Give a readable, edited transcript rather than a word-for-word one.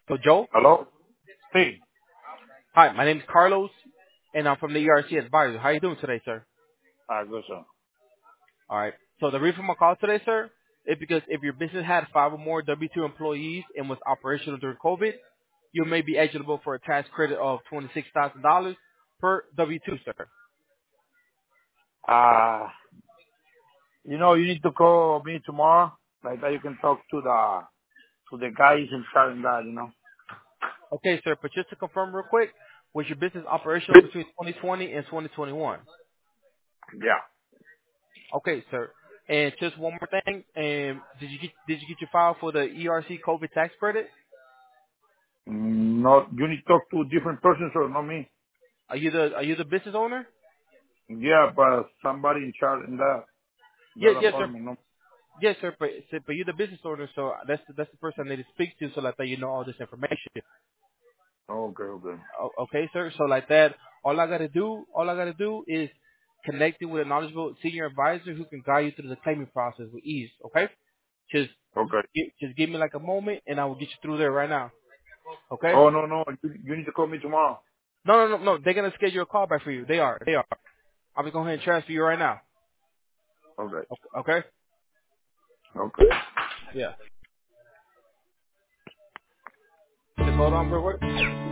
So, Joe, Hello? Sí. hi, my name is Carlos, and I'm from the ERC Advisor. How you doing today, sir? Good, sir. All right. So the reason for my call today, sir, is because if your business had 5 or more W-2 employees and was operational during COVID, you may be eligible for a tax credit of $26,000 per W-2, sir. Uh, you need to call me tomorrow. Like that you can talk to the guys in charge of that. Okay, sir, but just to confirm real quick, was your business operational between 2020 and 2021? Yeah. Okay, sir. And just one more thing, did you get your file for the ERC COVID tax credit? No, you need to talk to different persons or not me. Are you the business owner? Yeah, but somebody in charge in that Yes, yes, sir. department, no? Yes, sir. But you're the business owner, so that's the person I need to speak to, so like that you know all this information. Okay, okay. Okay, sir. So like that, all I gotta do is connect you with a knowledgeable senior advisor who can guide you through the claiming process with ease. Okay, just Okay. just give me like a moment, and I will get you through there right now. Okay? Oh, no. You need to call me tomorrow. No, no, no, no. They're gonna schedule a call back for you. They are. They are. I'm gonna go ahead and transfer you right now. Okay. Okay? Okay. Yeah. Just hold on, bro.